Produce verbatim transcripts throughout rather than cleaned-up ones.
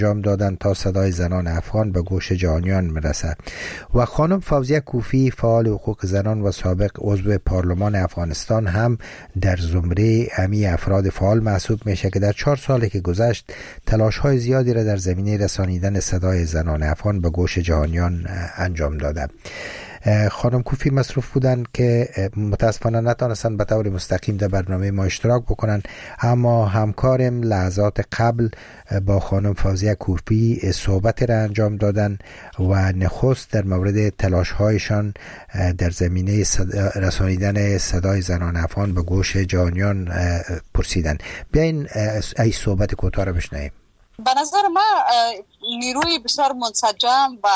انجام دادن تا صدای زنان افغان به گوش جهانیان میرسد. و خانم فوزیه کوفی فعال حقوق زنان و سابق عضو پارلمان افغانستان هم در زمره امی افراد فعال محسوب میشه که در چهار سالی که گذشت تلاش های زیادی را در زمینه رسانیدن صدای زنان افغان به گوش جهانیان انجام داده. خانم کوفی مصروف بودن که متاسفانه نتونستن به طور مستقیم در برنامه ما اشتراک بکنن، اما همکارم لحظات قبل با خانم فوزیه کوفی صحبت را انجام دادن و نخست در مورد تلاش هایشان در زمینه صدا رسانیدن صدای زنان افغان به گوش جهانیان پرسیدن. بیاین ای صحبت کوتاه را بشنویم. به نظر من نیروی بسیار منسجم و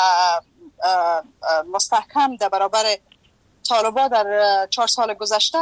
مستحکم در برابر طالبان در چهار سال گذشته،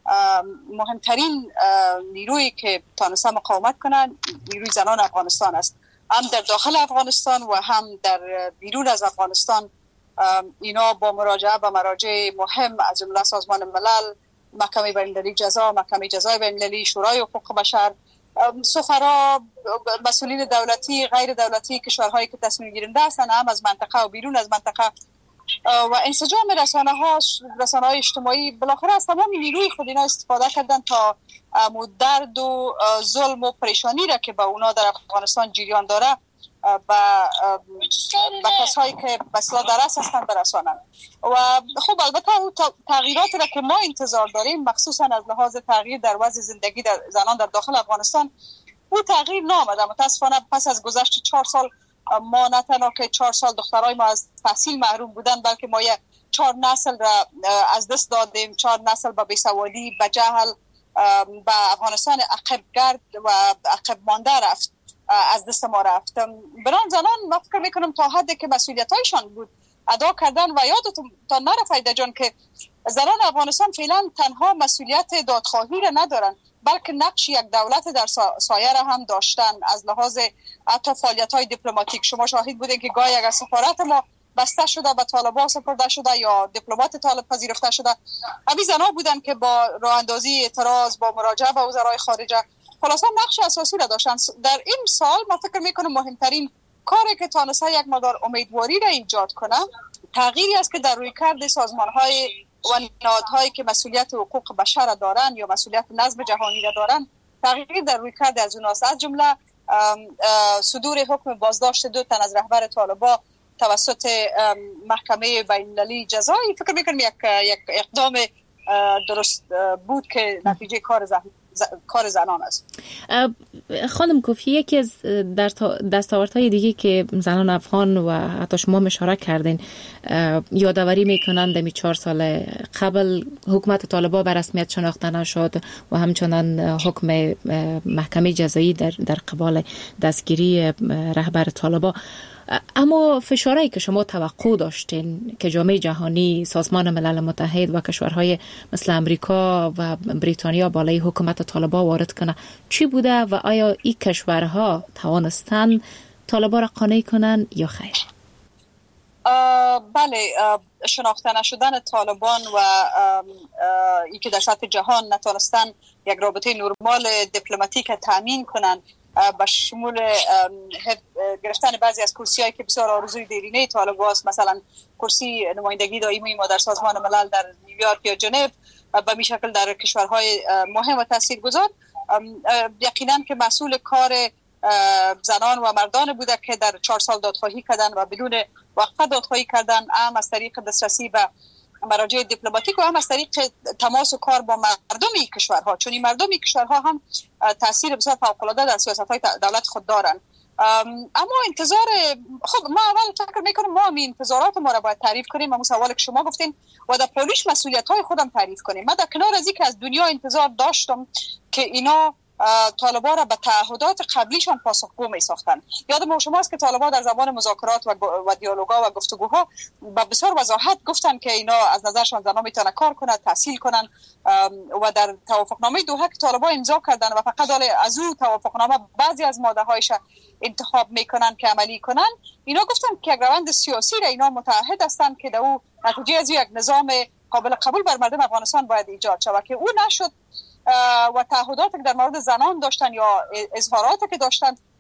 مهمترین نیرویی که تانسته مقاومت کنند نیروی زنان افغانستان است. هم در داخل افغانستان و هم در بیرون از افغانستان اینا با مراجعه به مراجع مهم از جمله سازمان ملل، محکمه بین‌المللی جزا، محکمه جزای بین‌المللی، شورای حقوق بشر، سفرا، مسئولین دولتی، غیر دولتی، کشورهایی که تصمیم گیرنده هستند هم از منطقه و بیرون از منطقه، و انسجام رسانه ها، رسانه های اجتماعی، بالاخره از تمام نیروی خود اینا استفاده کردن تا درد و ظلم و پریشانی را که با اونا در افغانستان جریان داره با با کسایی که بسیار درس هستند برسانند. و خب البته اون تغییراتی را که ما انتظار داریم، مخصوصا از لحاظ تغییر در وضع زندگی در زنان در داخل افغانستان، اون تغییر نامده. متاسفانه پس از گذشت چهار سال ما نه تنها که چهار سال دخترای ما از تحصیل محروم بودن، بلکه ما یک چهار نسل را از دست دادیم، چهار نسل با بیسوادی، با جهل با افغانستان عقب گرد و عقب مانده رفت، از دست ما رفت. بران زنان من فکر میکنم تا حدی که مسئولیتایشان بود ادا کردن. و یادتون تا نرفت جان که زنان افغانستان فعلا تنها مسئولیت دادخواهی را ندارن، بلکه نقش یک دولت در سایه را هم داشتن از لحاظ حتی فعالیت‌های دیپلماتیک. شما شاهد بودین که گاهی اگر سفارت ما بسته شده به طالبان سپرده شده یا دیپلمات طالب پذیرفته شده، همین زنا بودن که با راه اندازی اعتراض، با مراجعه به وزرای خارجه، خلاصا نقش اساسی را داشتن. در این سال من فکر میکنم مهمترین کاری که تانسته یک مقدار امیدواری را ایجاد کنه، تغییری است که در رویکرد سازمان‌های و نهادهایی که مسئولیت حقوق بشر دارن یا مسئولیت نظم جهانی را دارن، تغییر در رویکرد از اوناست. از جمله صدور حکم بازداشت دو تن از رهبر طالبان توسط محکمه بین‌المللی جزایی فکر میکنم یک یک اقدام درست بود که نتیجه کار زن کار زنان است. خانم کوفی، یکی از دستاوردهای دیگه که زنان افغان و حتی شما اشاره کردین یادآوری میکنند در چهار سال قبل حکومت طالبان به رسمیت شناخته نشد و همچنان حکم محکمه جزایی در در قبال دستگیری رهبر طالبان. اما فشارهایی که شما توقع داشتین که جامعه جهانی، سازمان ملل متحد و کشورهای مثل امریکا و بریتانیا بالای حکومت طالبان وارد کنه چی بوده و آیا این کشورها توانستن طالبان را قانع کنن یا خیر؟ بله، شناخته نشدن طالبان و ای که در سطح جهان نتونستن یک رابطه نرمال دیپلماتیک تامین کنن، با شمول گرفتن بعضی از کرسی‌هایی که بسیار آرزوی دیرینه طالبان است، مثلا کرسی نمایندگی دائمی ما در سازمان ملل در نیویورک یا ژنو، به می شکل در کشورهای مهم و تاثیرگذار، یقینا که مسئول کار زنان و مردان بوده که در چهار سال دادخواهی کردن و بدون وقفه دادخواهی کردن، هم از طریق دسترسی به مراجع دیپلماتیک و هم از طریق تماس و کار با مردم این کشورها، چون این مردم این کشورها هم تاثیر بسیار فوق‌العاده در سیاست‌های دولت خود دارن. اما انتظار، خب ما اول فکر میکنم ما می انتظارات ما را باید تعریف کنیم، همون سوالی که شما گفتین، و در پولیش مسئولیت‌های خودم تعریف کنیم. من در کنار از اینکه از دنیا انتظار داشتم که اینا طالبان را به تعهدات قبلیشان پاسخگو می ساختن. یادم شماست که طالبان در زمان مذاکرات و, و دیالوگا و گفتگوها با بسیار وضاحت گفتن که اینا از نظرشان زنان میتونن کار کنن، تحصیل کنن، و در توافقنامه دوحه که طالبان امضا کردن و فقط از او توافقنامه بعضی از ماده هایش انتخاب میکنن که عملی کنن، اینا گفتن که یک روند سیاسی را اینا متعهد هستند که در او نتیجه از یک نظام قابل قبول بر مردم افغانستان باید ایجاد شود، که او نشد. و تعهداتی که در مورد زنان داشتن یا اظهاراتی که داشتن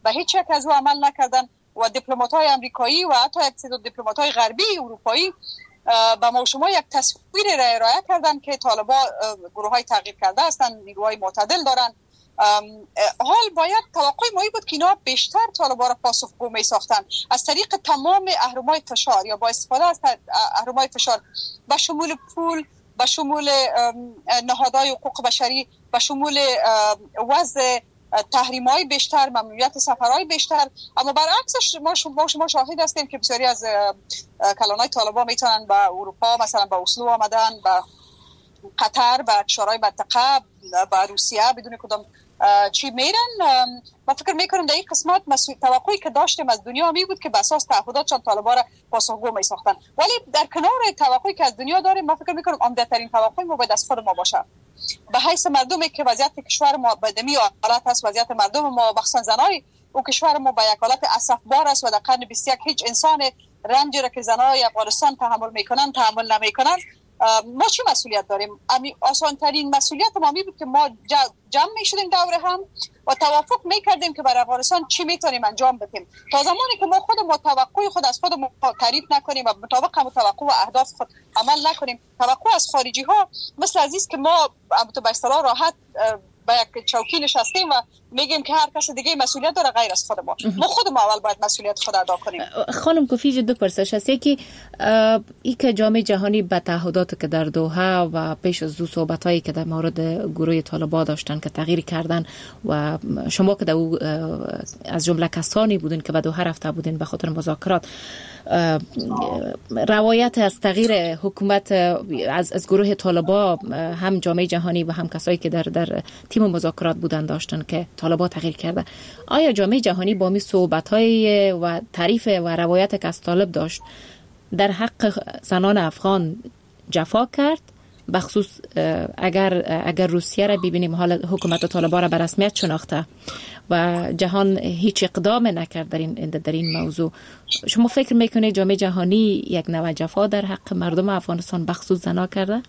به هیچ یک از او عمل نکردن و دیپلمات‌های آمریکایی و حتی یک سری دیپلمات‌های غربی اروپایی با ما شما یک تصویر را ارائه کردن که طالبان گروه‌های تغییر کرده هستند، نیروهای معتدل دارن. حال باید توقع مایی بود که اینا بیشتر طالبان را پاسخگو می ساختن از طریق تمام اهرم‌های فشار یا با استفاده از اهرم‌های فشار با شمول پول، با شمول نهادهای حقوق بشری، با شمول وضع تحریم‌های بیشتر، ممنوعیت سفرهای بیشتر. اما برعکسش ما شما شما شاهد هستیم که بسیاری از کلان‌های طالبان میتونن به اروپا مثلا به اسلو آمدن، به قطر، به کشورهای منطقه، به روسیه بدون کدام چی میرن. ما فکر میکنم در این قسمت توقعی که داشتیم از دنیا می بود که به اساس تعهداتشان طالبان را پاسخگو می ساختن، ولی در کنار توقعی که از دنیا داریم ما فکر میکنم عمده ترین توقع ما باید از خود ما باشه. به حیث مردمی که وضعیت کشور ما بدمی حالت است، وضعیت مردم ما مخصوصا زنای او کشور ما به یک حالت اسفبار است و در قرن بیست و یک هیچ انسان رنجی را که زنای افغانستان تحمل میکنن تحمل نمیکنن. ما چی مسئولیت داریم؟ آسان ترین مسئولیت ما می بود که ما جمع می شدیم دور هم و توافق می کردیم که برای افغانستان چی میتونیم انجام بدیم. تا زمانی که ما خود توقع خود از خود تعریف نکنیم و مطابق هم توقع و اهداف خود عمل نکنیم، توقع از خارجی ها مثل عزیز که ما به اصطلاح راحت با یک چوکی نشستیم و میگیم که هر کس دیگه مسئولیت داره غیر از خود ما. ما خود ما اول باید مسئولیت خود ادا کنیم. خانم کوفی دو پرسش هست. یکی ای که جامعه جهانی به تعهدات که در دوحه و پیش از دو صحبتایی که در مورد گروه طالبان داشتن که تغییر کردن و شما که در او از جمله کسانی بودین که به دوحه رفته بودین به خاطر مذاکرات، روایت از تغییر حکومت از از گروه طالبان هم جامعه جهانی و هم کسایی که در در تیم مذاکرات بودن داشتن که طالبان تغییر کرده. آیا جامعه جهانی با می صحبت‌های و تعریف و روایت که از طالب داشت در حق زنان افغان جفا کرد؟ بخصوص اگر اگر روسیه را ببینیم حال حکومت طالبان را به رسمیت شناخته و جهان هیچ اقدام نکرد در این در این موضوع، شما فکر میکنید جامعه جهانی یک نوع جفا در حق مردم افغانستان بخصوص زنا کرده؟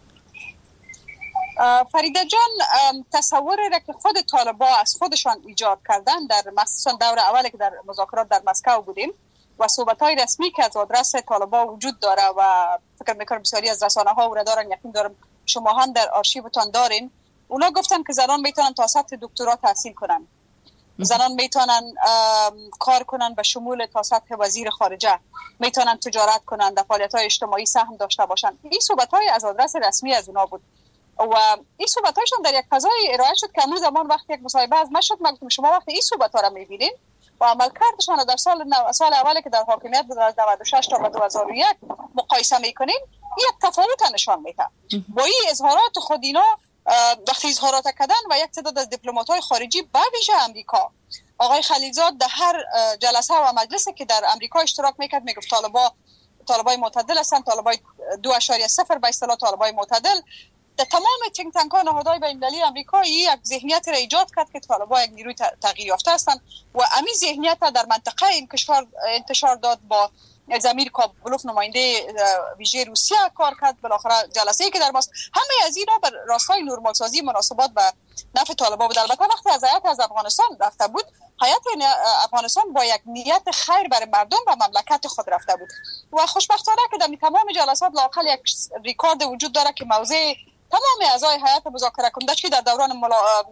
فریده جان، تصوری را که خود طالبان از خودشان ایجاد کردن در مخصوصا دور اولی که در مذاکرات در مسکو بودیم و صحبت‌های رسمی که از آدرس طالبان وجود داره و فکر می‌کنم بسیاری از رسانه‌ها او را دارن، یقین دارم شما هم در آرشیوتان دارین، اونا گفتن که زنان میتونن تا سطح دکترا تحصیل کنن، زنان میتونن کار کنن به شمول تا سطح وزیر خارجه، میتونن تجارت کنن، در فعالیت‌های اجتماعی سهم داشته باشن. این صحبت‌های از آدرس رسمی از اونا بود و این صحبت‌هایشون در یک فضای ارائه شد که امروز زمان وقتی یک مصاحبه از من شد، من گفتم شما وقتی این صحبت‌ها را می‌بینید و عملکردشان در سال نو... سال اولی که در حاکمیت بود از نود و شش تا به دو هزار و یک مقایسه می‌کنیم، یک تفاوت نشان میده. با این اظهارات خود اینا وقتی اظهارات کردن و یک تعداد از دیپلمات‌های خارجی به ویژه آمریکا، آقای خلیلزاد در هر جلسه و مجلسی که در آمریکا اشتراک میکرد میگفت طالبان طالبای معتدل هستند، طالبای دو اشاریه صفر به اصطلاح طالبای معتدل. در تمام تینک تانک ها نهادهای بین‌المللی آمریکا یک ذهنیت را ایجاد کرد که طالبان یک نیروی تغییر یافته هستند و همین ذهنیت در منطقه این کشور انتشار داد. با زمیر کابلوف نماینده ویژه روسیه کار کرد، بالاخره جلسه‌ای که در ماست، همه از اینا بر راستای نورمالسازی مناسبات به نفع طالبان بود. البته وقتی از هیئت از افغانستان رفته بود، هیئت افغانستان با یک نیت خیر برای مردم و مملکت خود رفته بود و خوشبختانه که در تمام جلسات لااقل یک ریکارد وجود داره که موضع تمام اعضای هیئت مذاکره کننده چی در دوران ملا...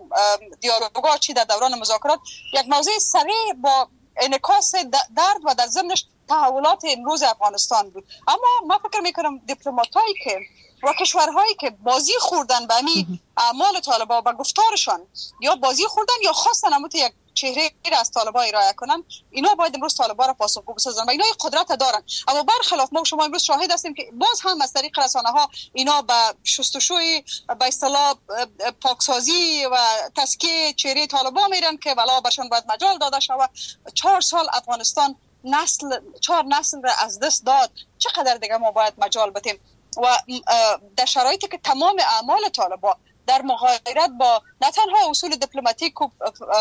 دیالوگا چی در دوران مذاکرات یک موضع سریع با انعکاس درد و در ضمنش تحولات امروز افغانستان بود. اما من فکر میکنم دیپلماتایی که و کشورهایی که بازی خوردن به همین اعمال طالبان و گفتارشان یا بازی خوردن یا خواستن همون یک چهره را از طالبان ارائه کنن، اینا باید امروز طالبان را پاسخگو بسازن و اینا قدرت دارن. اما برخلاف ما شما امروز شاهد هستیم که باز هم از طریق رسانه‌ها اینا به شستشوی به اصطلاح پاکسازی و تزکیه چهره طالبان میرن که والا برشون باید مجال داده شود. چهار سال افغانستان نسل چهار نسل را از دست داد، چقدر دیگه ما باید مجال بدیم؟ و در شرایطی که تمام اعمال طالبان در مغایرت با نه تنها اصول دیپلماتیک و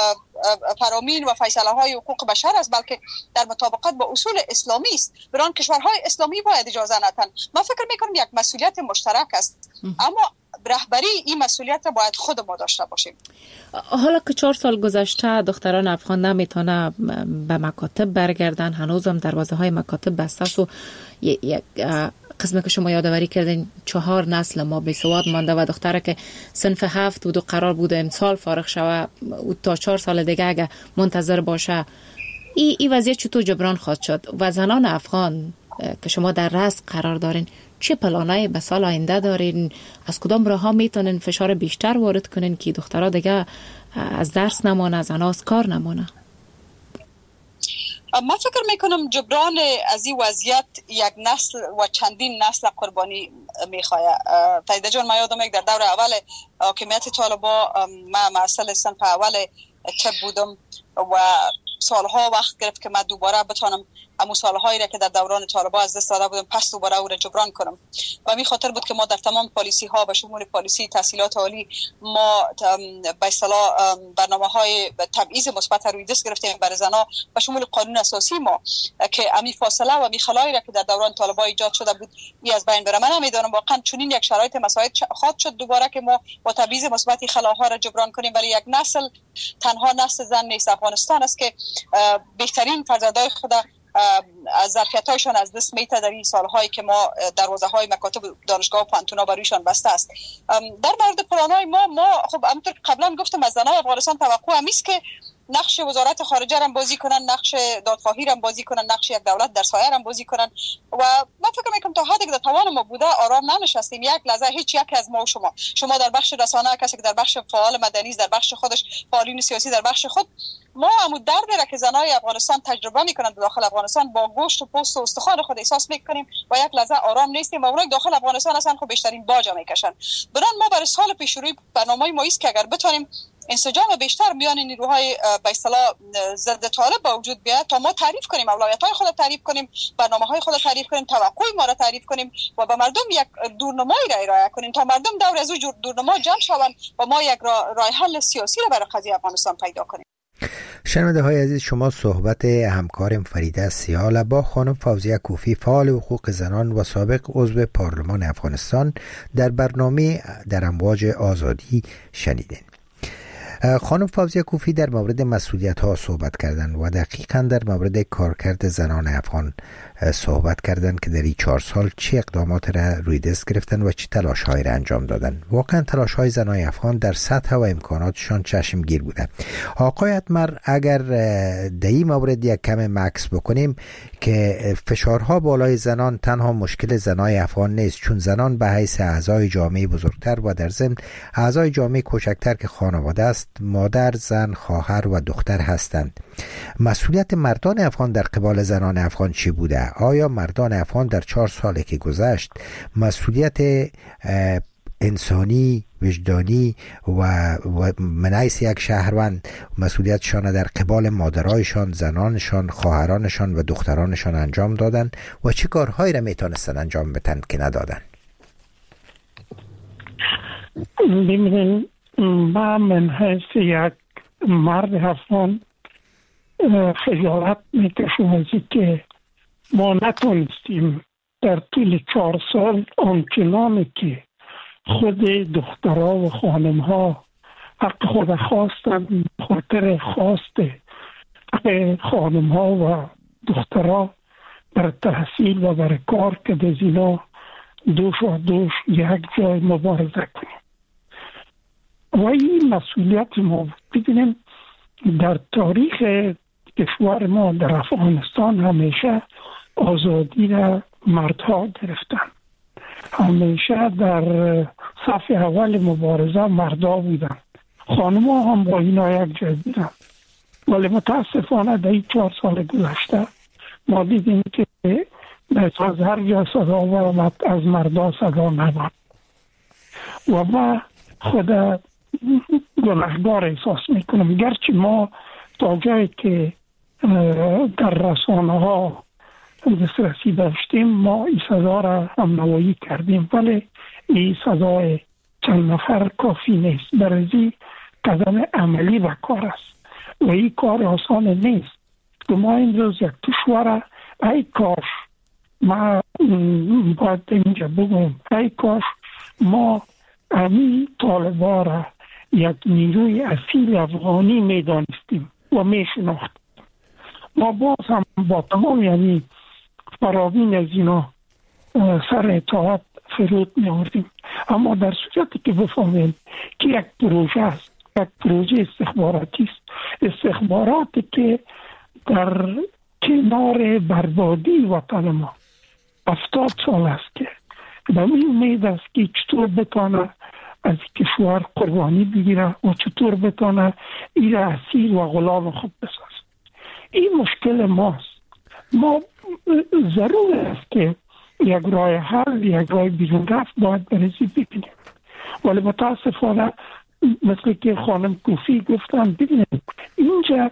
فرامین و فیصله های حقوق بشر است، بلکه در مطابقت با اصول اسلامی است. بران کشورهای اسلامی باید اجازه ندن. من فکر میکنم یک مسئولیت مشترک است. اما رهبری این مسئولیت را باید خود ما داشته باشیم. حالا که چهار سال گذشته دختران افغان نمیتونه به مکاتب برگردن، هنوزم دروازه های مکاتب بسته است و یک قسمه که شما یادآوری کردین چهار نسل ما بی سواد مانده و دختره که صنف هفت بود و قرار بود امسال فارغ شوه و تا چهار سال دیگه اگه منتظر باشه، این ای وضعیت چطور جبران خواهد شد؟ و زنان افغان که شما در رأس قرار دارین چه پلانای به سال آینده دارین؟ از کدام راه ها میتونین فشار بیشتر وارد کنین که دخترها دیگه از درس نمانه، زنها از کار نمانه؟ من فکر میکنم جبران از این وضعیت یک نسل و چندین نسل قربانی میخواه. فریده جان، من یادم یک در دور اول حاکمیت طالبا من معسل صنف اول طب بودم و سالها وقت گرفت که من دوباره بتونم همون سالهایی را که در دوران طالبا از دست داده بودم پس دوباره او را جبران کنم. و می خاطر بود که ما در تمام پالیسی ها به شمول پالیسی تحصیلات عالی ما به اصطلاح برنامه‌های تبعیض مثبت روی دست گرفتیم برای زنان به شمول قانون اساسی ما که امی فاصله و می خلایی را که در دوران طالبا ایجاد شده بود این از بین بره. من نمیدونم واقعا چنین یک شرایط مساعد خواهد شد دوباره که ما با تبعیض مثبت خلاها را جبران کنیم، ولی یک نسل تنها نسل زن نیست. افغانستان است که بهترین فرزندای خود از ظرفیت‌هایشان از دست میته در این سالهایی که ما دروازه‌های مکاتب دانشگاه و پانتونا برویشان بسته است. در مورد پلان‌های ما ما خب همونطور قبلا گفتم از زنان افغانستان توقع هم است که نقش وزارت خارجه را بازی کنن، نقش دادخواهی را بازی کنن، نقش یک دولت در سایه را بازی کنن و من فکر میکنم تا حدی که در توان ما بوده آرام ننشستیم. یک لحظه هیچ یک از ما و شما شما در بخش رسانه، کسی که در بخش فعال مدنی، در بخش خودش فعالین سیاسی، در بخش خود ما همون درد را که زنای افغانستان تجربه میکنن داخل افغانستان با گوشت و پوست و استخوان خود احساس میکنیم و یک لحظه آرام نیستیم و اونایی داخل افغانستان هستن خب بیشترین باج میکشن. برای ما برای سال پیش روی برنامه‌ی ما است که اگر بتونیم انسجام بیشتر میان نیروهای به اصطلاح ضد طالب با وجود بیاد تا ما تعریف کنیم، اولویت‌های خود را تعریف کنیم، برنامه‌های خود را تعریف کنیم، توقع ما را تعریف کنیم و به مردم یک دورنمایی را ارائه کنیم تا مردم دور از اون دورنما جمع شوند و ما یک راه حل سیاسی را برای قضیه افغانستان پیدا کنیم. شنونده های عزیز، شما صحبت همکارم فریده سیال با خانم فوزیه کوفی فعال حقوق زنان و سابق عضو پارلمان افغانستان در برنامه در امواج آزادی شنیدین. خانم فوزیه کوفی در مورد مسئولیت ها صحبت کردند و دقیقاً در مورد کارکرد زنان افغان صحبت کردند که در این چهار سال چه اقدامات را روی دست گرفتن و چه تلاش هایی را انجام دادن. واقعا تلاش های زنان افغان در سطح و امکاناتشان چشمگیر بوده. آقای اتمر، اگر در این مورد یک کم مکس بکنیم که فشارها بالای زنان تنها مشکل زنای افغان نیست، چون زنان به حیث اعضای جامعه بزرگتر و در ضمن اعضای جامعه کوچکتر که خانواده است، مادر، زن، خواهر و دختر هستند. مسئولیت مردان افغان در قبال زنان افغان چی بوده؟ آیا مردان افغان در چهار سالی که گذشت مسئولیت انسانی، وجدانی و, و منعیس یک شهروند مسئولیتشان در قبال مادرایشان، زنانشان، خواهرانشان و دخترانشان انجام دادن و چه کارهایی را میتونستن انجام بدن که ندادن؟ ببینید، من من حیث یک مرد افغان خجالت میکشم از که ما نتونستیم در طول چهار سال آنچنانی که خود دخترها و خانمها حق خود خواستند، خاطر خواست حق خانمها و دخترها بر تحصیل و بر کار که در زینا دوش و دوش یک جای مبارزه کنیم و این مسئولیت ما. ببینیم در تاریخ کشور ما در افغانستان همیشه آزادی را مردها گرفتن، همیشه در صف اول مبارزه مردها بودن، خانم‌ها هم با اینا یک جای بودن. ولی متاسفانه در این چهار سال گذشته ما دیدیم که از هر جا صدا برآمد از مردها صدا نبود و ما خود گناهکار احساس میکنم. گرچه ما تا جایی که در رسانه ها دسترسی داشتیم ما این صدا را هم نوایی کردیم، ولی این صدای چند نفر کافی نیست. برای قدم عملی و کار است و این کار آسان نیست که ما این روز یک کشور ای کاش ما باید اینجا بگم ای کاش ما امی طالبا را یک نیروی اصیل افغانی می دانستیم و می شناختیم. ما باز هم با تمام یعنی فراوین از اینا سر اطاعت فرود می آوردیم. اما در صورتی که بفهمیم که یک پروژه است، یک پروژه استخباراتی است، استخباراتی که در کنار بربادی وطن ما هفتاد سال است که به می امید است که چطور بتانه از کشور قربانی بگیره و چطور بتانه این اسیر و غلام خود بسازه. این مشکل ماست. ما ضرور است که یک راه حل، یک راه بیرون رفت باید برسی ببینیم. ولی متاسفانه مثل که خانم کوفی گفتن، ببینیم اینجا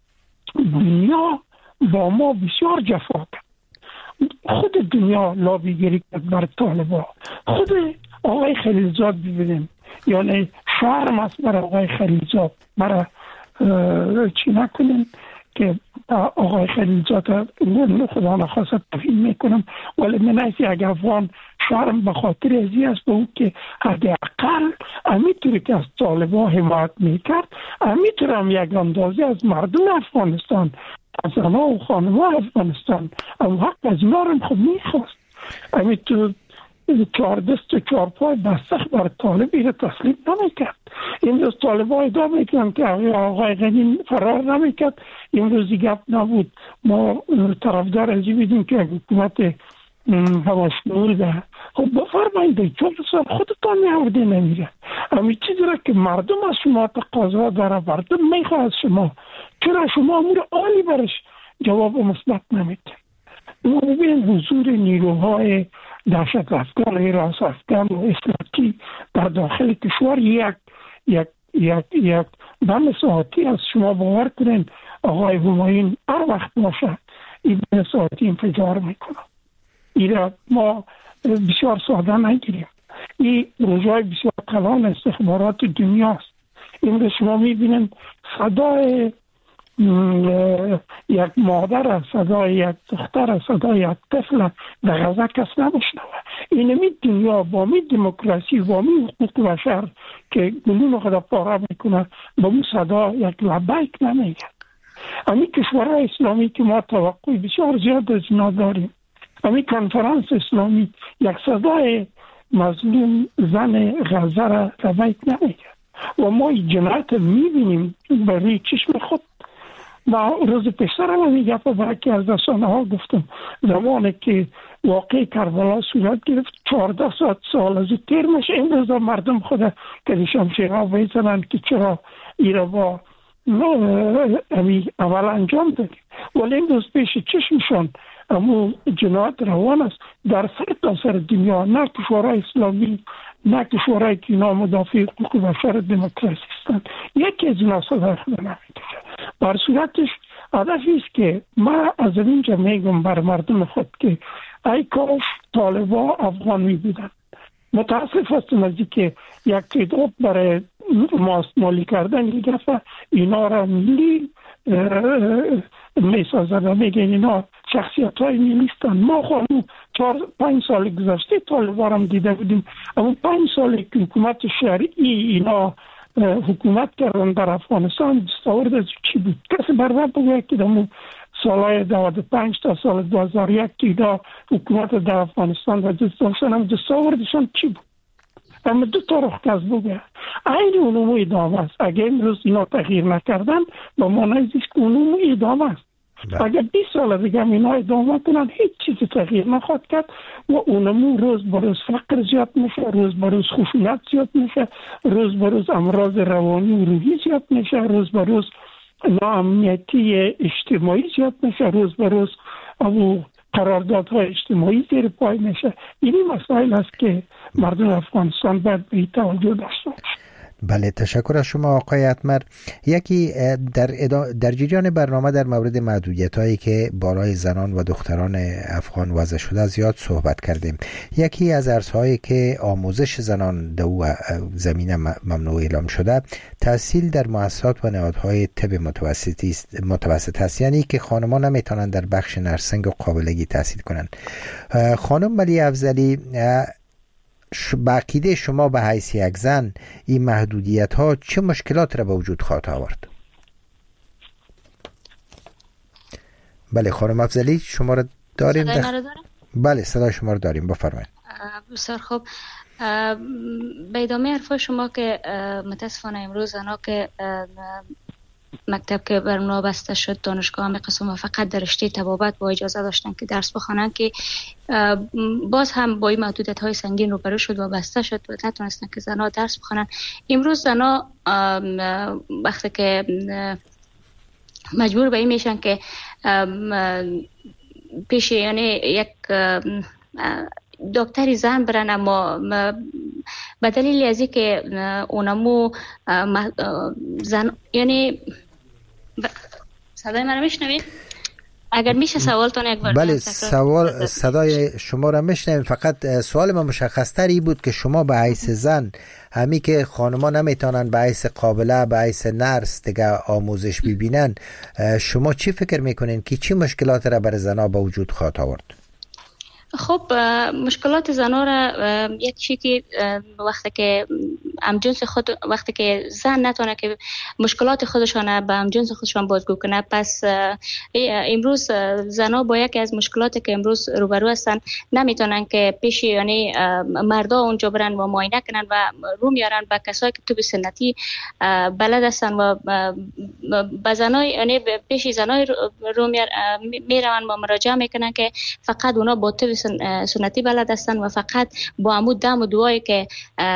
دنیا با ما بسیار جفا کرد. خود دنیا لابیگری کرد بر طالبان. خود آقای خلیلزاد ببینیم، یعنی شرم است برای آقای خلیلزاد. برای چی نکنیم که آقای خلیلزاد خدا نخواست توهین میکنم، ولی من از یک افغان شرم به خاطر ازی است به او که حداقل امیطوری که از طالبان حمایت میکرد، امیطور هم یک اندازه از مردم افغانستان، از زنها و خانم‌ها افغانستان هم حق از اینا رو خود میخواست. امیطور چهار دست و چهار پای بستخ بر طالبی را تسلیم نمیکرد. این روز طالبان ادعا میکنن که آقای غنی فرار نمیکرد. این روزی گپ نبود. ما طرفدار ازی بیدیم که حکومت هماشنور ده. خب بفرمایید چون سال خودتان میورده نمیره. همین چیزی را که مردم از شما تقاضا داره، مردم میخواد از شما، چرا شما امور عالی برش جواب مثبت نمیده؟ ما ببینیم حضور نیروهای دهشت افغان، حراس افغان و اصلاحی در داخل کشور یک یک یک یک دم ساعتی از شما باور کنین آقای همایون هر وقت باشه این دم ساعتی انفجار میکنه. این ما بسیار ساده نگیریم. این روزهای بسیار کلان استخبارات دنیاست. این شما میبینین صدای یک مادر، صدای یک دختر، صدای یک طفل در غزه کس نمیشنوه. اینمی دنیا با می دموکراسی و می حقوق بشر که گلون خود پاره میکنه با می صدا یک لبیک نمیگه. امی کشورهای اسلامی که ما توقع بسیار زیاد از اینا داریم، امی کنفرانس اسلامی یک صدای مظلوم زن غزه را لبیک نمیگه و ما این جنایت میبینیم برای چشم خود. ما روز پیشتر هم میگه برای که از رسانه ها گفتم زمانی که واقع کربلا صورت گرفت چهارده ساعت سال از تیر میشه، این روزا مردم خود که شمشیرها بیزنن که چرا ایره با اول انجام دادیم، ولی این روز پیش چشمشان امو جنایت روان است در سر تا سر دنیا. نه کشورهای اسلامی، نه کشورهای که اینا مدافع حقوق بشر دموکراسی هستند، یکی از اینا صدای خود نمیکشه. بر صورتش هدفی است که ما از اینجا میگم بر مردم خود که ای کاش طالبا افغان می بودن. متاسف هستم از که یک تعداد برای مالی کردن یک دفعه اینا را ملی می سازن و میگن اینا شخصیت های میلیستن. ما خواهیم چار پنج سال گذشته طالبا را دیده بودیم، اما پنج سال که حکومت شرعی اینا حکومت کردن در افغانستان دستاورد از چی بود؟ کسی برده بگوید که دمو سالهای دوازده و پنج تا سال دو هزار و یک که اینا حکومت در افغانستان و دستاوردشان هم دستاوردشان چی بود؟ اما دو تا رخ کس بگوید این اونمو ادامه است. اگر امروز اینا تغییر نکردن با مانای زیست که اونمو ادامه است. اگر بیست سال دیگه اینا ادامه کنن هیچ چیزی تغییر نخواهد کرد و اونمو روز بروز فقر زیاد میشه، روز بروز خشونت زیاد میشه، روز بروز امراض روانی و روحی زیاد میشه، روز بروز ناامنیتی اجتماعی زیاد میشه، روز بروز ابو قراردادهای اجتماعی زیر پای میشه. این مسائل است که مردم افغانستان باید به توجه داشته باشند. بله، تشکر از شما آقای اتمر. یکی در در جریان برنامه در مورد محدودیت هایی که بالای زنان و دختران افغان وضع شده زیاد صحبت کردیم. یکی از ارزهایی که آموزش زنان در زمینه ممنوع اعلام شده تحصیل در مؤسسات و نهادهای طب متوسطی است متوسط است، یعنی که خانمان نمیتونن در بخش نرسنگ و قابلگی تحصیل کنند. خانم ملی افضلی، به عقیده شما به حیث یک زن این محدودیت ها چه مشکلات را به وجود خواهد آورد؟ بله خانم افضلی شما را داریم؟ صدای مرا دارم؟ بله صدای شما را داریم، بفرمایید. بسیار خوب. به ادامه حرف شما که متاسفانه امروز زنها که مکتب که بر اونا بسته شد، دانشگاه هم قسم و فقط در رشته طبابت با اجازه داشتن که درس بخوانن، که باز هم با این محدودیت های سنگین روبرو شد و بسته شد و نتونستن که زنها درس بخوانن. امروز زنها وقتی که مجبور به این میشن که پیش یعنی یک دکتری زن برن، اما به دلیل از اینکه اونمو زن یعنی ب... صدای من رو میشنوید؟ اگر میشه سوالتون یک بار بله سوال صدای شما رو میشنویم، فقط سوال من مشخص تری بود که شما به حیث زن، همی که خانما نمیتونن به حیث قابله به حیث نرس دیگه آموزش ببینن، شما چی فکر میکنین که چی مشکلات را برای زنها به وجود خواهد آورد؟ خب مشکلات زنها را یک چیزی که وقتی که همجنس خود وقتی که زن نتونه که مشکلات خودشان به همجنس خودشان بازگو کنه، پس امروز زنها با یکی از مشکلاتی که امروز روبرو هستن نمیتونن که پیش یعنی مردا اونجا برن و معاینه کنن و رو میارن به کسایی که طب سنتی بلد هستن و به زنای یعنی پیش زنای رو میرن و مراجعه میکنن که فقط اونا با طب سنتی بلد هستن و فقط با عمود دم و دوایی که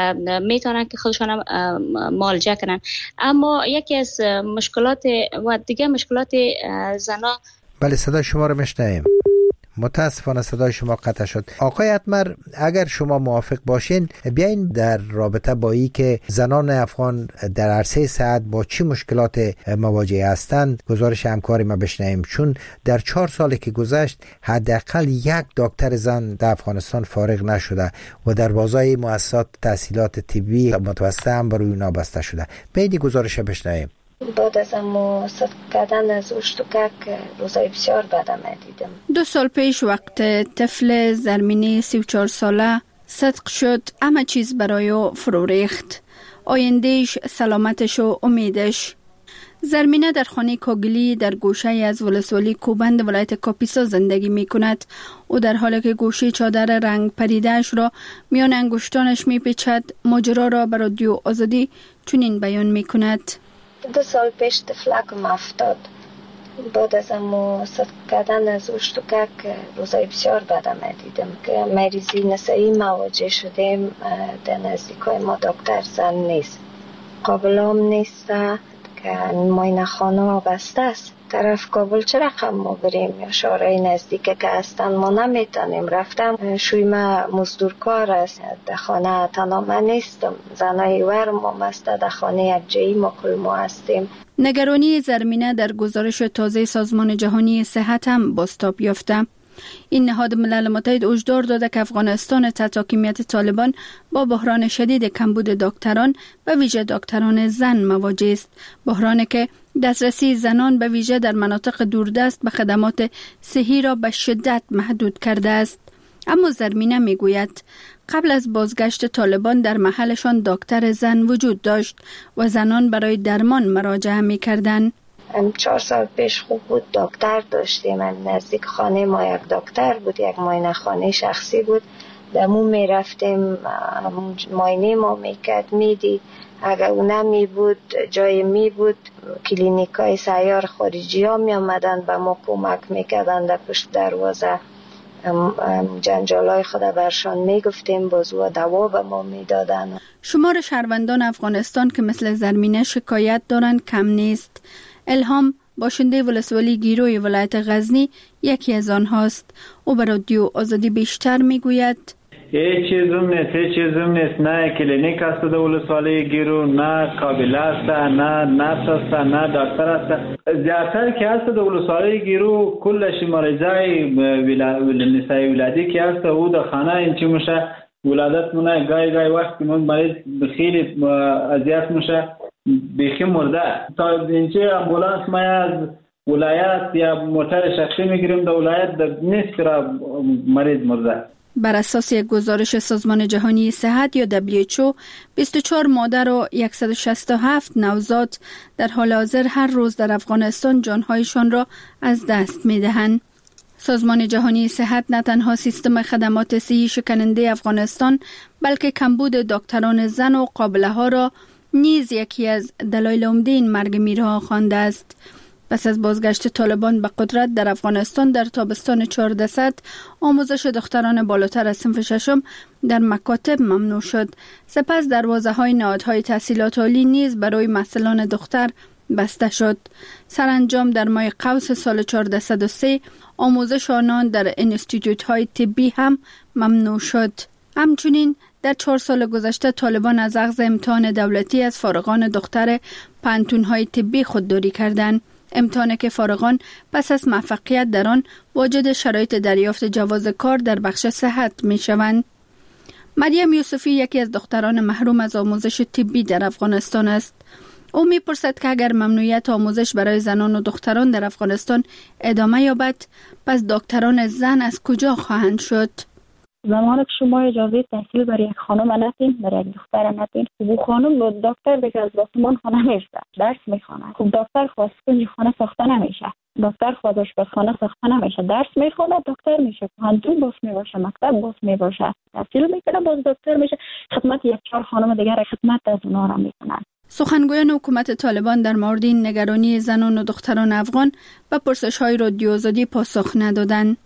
میتونن که خودشان معالجه کنن. اما یکی از مشکلات و دیگه مشکلات زنا. بله صدای شما رو میشنویم. متاسفانه صدای شما قطع شد. آقای اتمر اگر شما موافق باشین بیاین در رابطه با این که زنان افغان در عرصه صحت با چی مشکلات مواجه هستند گزارش همکاری ما بشنویم، چون در چهار سالی که گذشت حداقل یک دکتر زن در افغانستان فارغ نشده و در بازار مؤسسات تحصیلات طبی متوسطه هم برای اونا بسته شده. بیاین گزارش بشنویم. بعد از امو صدق کردن از اشتکک روزای بسیار بدم دیدم. دو سال پیش وقت طفل زرمینی سی و چهار ساله صدق شد، همه چیز برای او فرو ریخت، آیندهش، سلامتش و امیدش. زرمینه در خانه کاگلی در گوشه از ولسوالی کوبند ولایت کاپیسا زندگی می کند. او در حالی که گوشه چادر رنگ پریدهش را میان انگشتانش می پیچد، ماجرا را به رادیو آزادی چنین بیان می کند. دو سال پیش طفلکم افتاد. بعد از امو صدق کردن از اشتکک روزای بسیار بدم دیدم که مریضی نسایی مواجه شدیم. در نزدیکای ما دکتر زن نیست، قابلام نیست که معاینه خانه بسته است. طرف کابل چه رقم ما بریم یا شهرهای نزدیکه که هستن ما نمیتونیم رفتم. شوی ما مزدورکار است، در خانه تنها من نیستم، زنای ورم هم است، در خانه یک جایی ما کل ما هستیم. نگرانی زرمینه در گزارش تازه سازمان جهانی صحت هم بازتاب یافته. این نهاد ملل متحد هشدار داده که افغانستان تحت حاکمیت طالبان با بحران شدید کمبود دکتران و ویژه دکتران زن مواجه است، بحرانی که دسترسی زنان به ویژه در مناطق دوردست به خدمات صحی را به شدت محدود کرده است. اما زرمینه میگوید قبل از بازگشت طالبان در محلشان دکتر زن وجود داشت و زنان برای درمان مراجعه می‌کردند. هم چهار سال پیش خوب بود، دکتر داشتیم، هم نزدیک خانه ما یک دکتر بود، یک معاینه خانه شخصی بود، دمو می رفتیم معاینه ما میکرد، میدید اگر او نمی بود جای می بود کلینیک های سیار خارجی ها می آمدن و ما کمک میکردن در پشت دروازه جنجال های خود برشان می گفتیم، بازو دوا به ما می دادن. شمار شهروندان افغانستان که مثل زرمینه شکایت دارند کم نیست. الهام باشنده ولسوالی گیروی ولایت غزنی یکی از آنهاست. او به رادیو آزادی بیشتر میگوید هیچ چیزم نیست، هیچ چیزم نیست، نه کلینیک است در ولسوالی گیرو، نه قابله است، نه نرس است، نه دکتر است. زیادتر که است در ولسوالی گیرو کلش مریضای نسای ولادی که است او در خانه اینچی میشه ولادت مونه، گای گای وقت من مریض خیلی اذیت میشه بیخی مرده. تا اینچه امبولانس ما از ولایت یا موتر شخصی میگیریم در ولایت در نیست را مریض مرده. بر اساس یک گزارش سازمان جهانی صحت یا دبلیو اچ او، بیست و چهار مادر و صد و شصت و هفت نوزاد در حال حاضر هر روز در افغانستان جانهایشان را از دست می دهند. سازمان جهانی صحت نه تنها سیستم خدمات صحی شکننده افغانستان بلکه کمبود دکتران زن و قابله ها را نیز یکی از دلایل عمده این مرگ میرها خوانده است. پس از بازگشت طالبان به قدرت در افغانستان در تابستان چهاردهصد، آموزش دختران بالاتر از صنف ششم در مکاتب ممنوع شد. سپس دروازه های نهادهای تحصیلات عالی نیز برای محصلان دختر بسته شد. سرانجام در ماه قوس سال چهاردهصد و سه آموزش آنان در انستیتوت های طبی هم ممنوع شد. همچنین در چهار سال گذشته طالبان از اخذ امتحان دولتی از فارغان دختر پانتون های طبی خودداری کردند. امتحانی که فارغان پس از موفقیت در آن واجد شرایط دریافت جواز کار در بخش صحت می شوند. مریم یوسفی یکی از دختران محروم از آموزش طبی در افغانستان است. او می پرسد که اگر ممنوعیت آموزش برای زنان و دختران در افغانستان ادامه یابد، پس دکتران زن از کجا خواهند شد؟ زمانی که شما اجازه تحصیل برای یک خانم ندین، برای یک دختر ندین، خب او خانم با دکتر دیگه از داستمان خانه میشه، درس میخونه. خب دکتر خواست کنج خانه ساخته نمیشه، دکتر خواست آشپزخانه ساخته نمیشه، درس میخونه دکتر میشه، پانتون باز میباشه، مکتب باز میباشه، تحصیل میکنه باز دکتر میشه، خدمت یک چهار خانم دیگر خدمت از اونها را میکنن. سخنگویان حکومت طالبان در مورد این نگرانی زنان و دختران افغان به پرسش‌های رادیو آزادی پاسخ ندادند.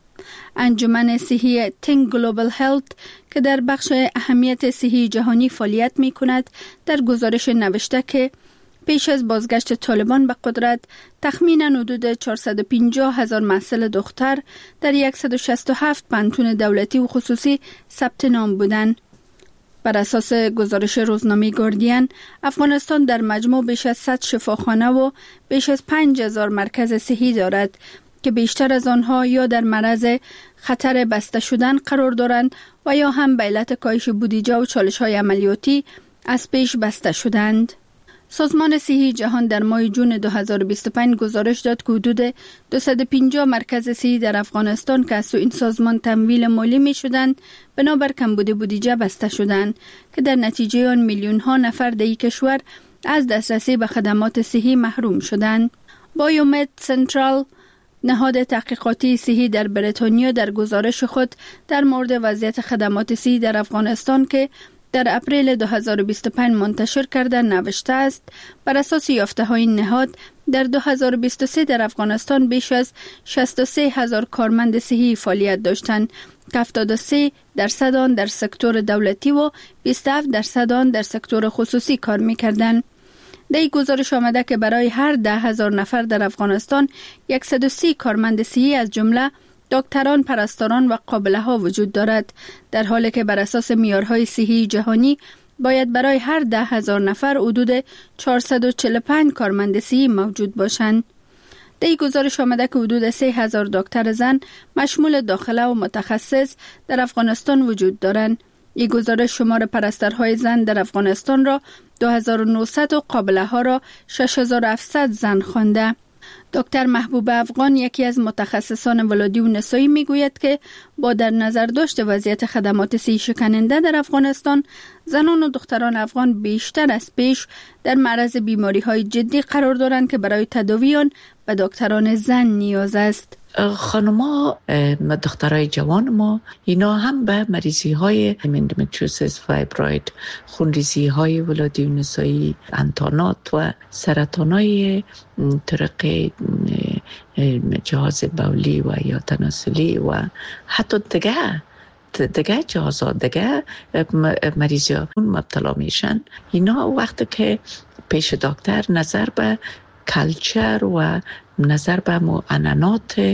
انجمن صحی Think Global Health که در بخش اهمیت صحی جهانی فعالیت می کند در گزارش نوشته که پیش از بازگشت طالبان به قدرت تخمیناً حدود چهارصد و پنجاه هزار محصل دختر در صد و شصت و هفت پانتون دولتی و خصوصی ثبت نام بودند. بر اساس گزارش روزنامه گاردین، افغانستان در مجموع بیش از صد شفاخانه و بیش از پنج هزار مرکز صحی دارد که بیشتر از آنها یا در معرض خطر بسته شدن قرار دارند و یا هم به علت کاهش بودجه و چالش‌های عملیاتی از پیش بسته شدند. سازمان صحی جهان در ماه جون دو هزار و بیست و پنج گزارش داد که حدود دویست و پنجاه مرکز صحی در افغانستان که از سوی این سازمان تمویل مالی می شدند بنابر کمبود بودجه بسته شدند که در نتیجه آن میلیون ها نفر در این کشور از دسترسی به خدمات صحی محروم شدند. بایومد سنترال، نهاد تحقیقاتی صحی در بریتانیا، در گزارش خود در مورد وضعیت خدمات صحی در افغانستان که در اپریل دو هزار و بیست و پنج منتشر کرده نوشته است بر اساس یافته های نهاد در دو هزار و بیست و سه در افغانستان بیش از شصت و سه هزار کارمند صحی فعالیت داشتند که هفتاد و سه درصد آن در سکتور دولتی و بیست و هفت درصد آن در سکتور خصوصی کار می‌کردند. در این گزارش آمده که برای هر ده هزار نفر در افغانستان صد و سی کارمند صحی از جمله دکتران، پرستاران و قابله ها وجود دارد، در حالی که بر اساس معیارهای صحی جهانی باید برای هر ده هزار نفر حدود چهارصد و چهل و پنج کارمند صحی موجود باشند. در این گزارش آمده که حدود سه هزار دکتر زن مشمول داخله و متخصص در افغانستان وجود دارند. این گزارش شمار پرستارهای زن در افغانستان را دو هزار و نهصد و قابله ها را شش هزار و هفتصد زن خوانده. دکتر محبوب افغان یکی از متخصصان ولادی و نسایی میگوید که با در نظر داشت وضعیت خدمات صحی شکننده در افغانستان، زنان و دختران افغان بیشتر از پیش در معرض بیماری های جدی قرار دارند که برای تداوی آن به دکتران زن نیاز است. خانما دخترای جوان ما اینا هم به مریضی های اندومتریوسیس، فایبروید، خونریزی های ولادی و نسایی، انتانات و سرطان های طرق جهاز بولی و یا تناسلی و حتی دیگه دیگه جهازات دیگه مریضی ها مبتلا میشن. اینا وقتی که پیش دکتر نظر به کلچر و نظر به معنانات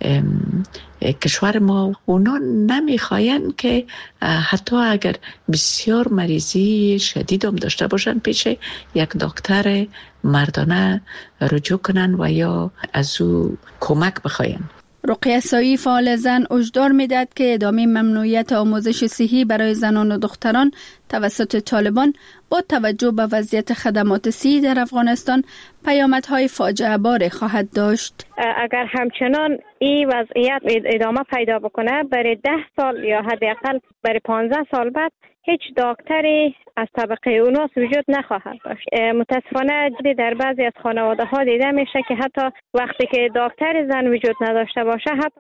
کشور ما اونا نمیخواین که حتی اگر بسیار مریضی شدید هم داشته باشن پیش یک دکتر مردانه رجوع کنن و یا از او کمک بخواین. رقیه سایی فعال زن هشدار می‌دهد که ادامه ممنوعیت آموزش صحی برای زنان و دختران توسط طالبان با توجه به وضعیت خدمات صحی در افغانستان پیامدهای فاجعه بار خواهد داشت. اگر همچنان این وضعیت ادامه پیدا بکنه برای ده سال یا حداقل برای پانزده سال بعد هیچ دکتری از طبقه اوناس وجود نخواهد داشت. متاسفانه در بعضی از خانواده ها دیده میشه که حتی وقتی که دکتر زن وجود نداشته باشه حتی